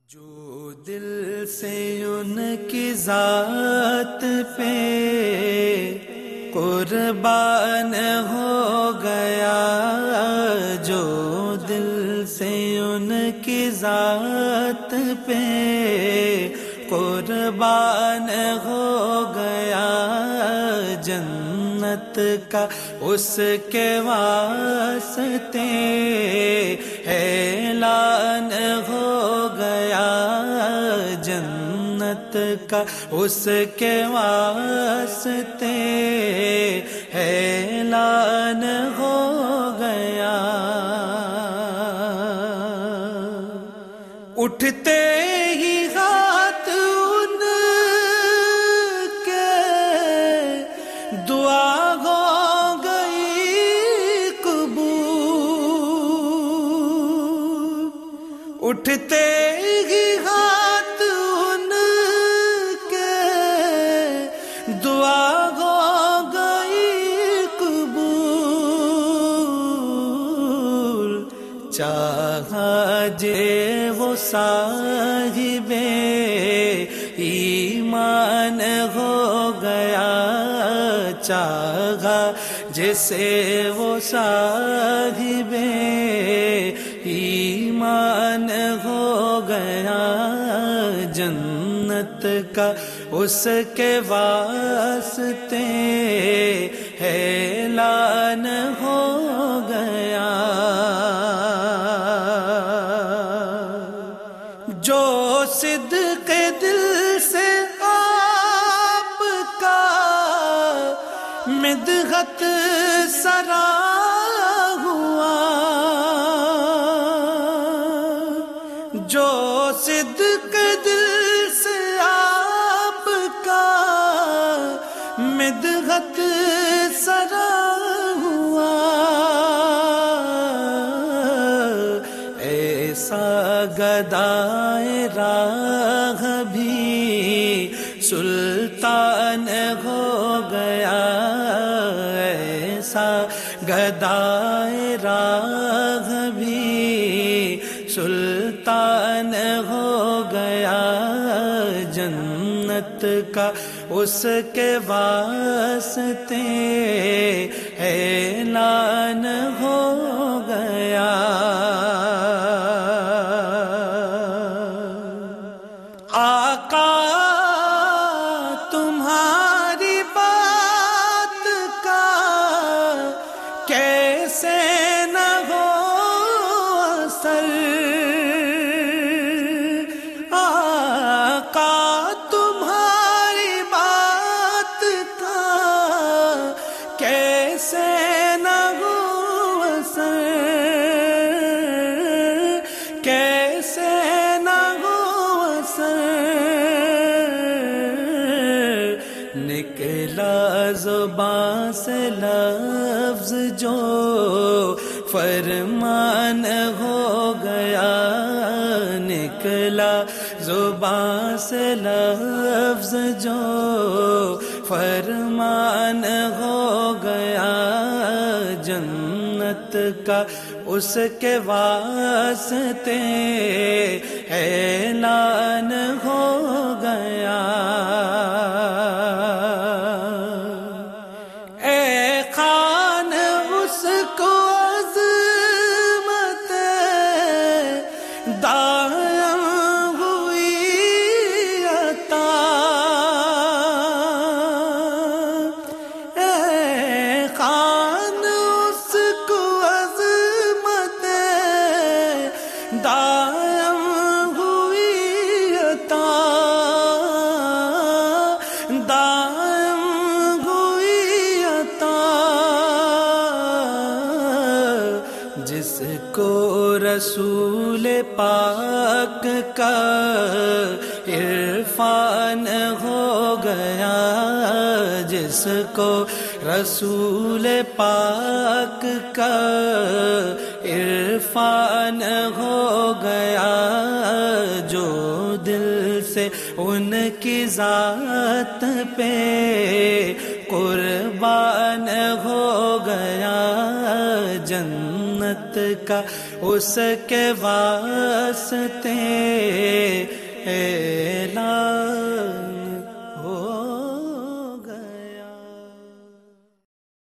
جو دل سے ان کی ذات پہ قربان ہو گیا، جو دل سے ان کی ذات پہ قربان ہو گیا، جنت کا اس کے واسطے اعلان ہو گیا، جنت کا اس کے واسطے اعلان ہو گیا۔ اٹھتے ہی ہاتھ ان کے دعا ہو گئی قبول، اٹھتے ہی ہاتھ ان کے دعا ہو گئی قبول، چاہا جے وہ صاحب ایمان ہو گیا، چاہا جسے وہ صاحب ایمان ہو گیا، جنت کا اس کے واسطے اعلان ہو گیا۔ جو صدق دل سے آپ کا مدحت سرا ہوا، جو صدق دل سے آپ کا مدحت سرا ہوا، ایسا گدائے راہ بھی سلطان ہو گیا، ایسا گدائے راہ بھی سلطان ہو گیا، جنت کا اس کے واسطے اعلان ہو گیا۔ آقا تمہاری بات کا کیسے نہ ہو اثر، آقا تمہاری بات کا کیسے نہ ہو اثر، کیسے نہ ہو اثر، نکلا زبان سے لفظ جو فرمان ہو گیا، نکلا زبان سے لفظ جو فرمان ہو گیا، جنت کا اس کے واسطے اعلان ہو گیا۔ اے خان اس کو عظمت دائم ہوئی عطا، اے خان اس کو عظمت دائم ہوئی عطا، دائم ہوئی عطا، جس کو رسول پاک کا عرفان ہو گیا، جس کو رسول پاک کا عرفان ہو گیا، جو دل سے ان کی ذات پہ قربان ہو گیا، جنت کا اس کے واسطے لا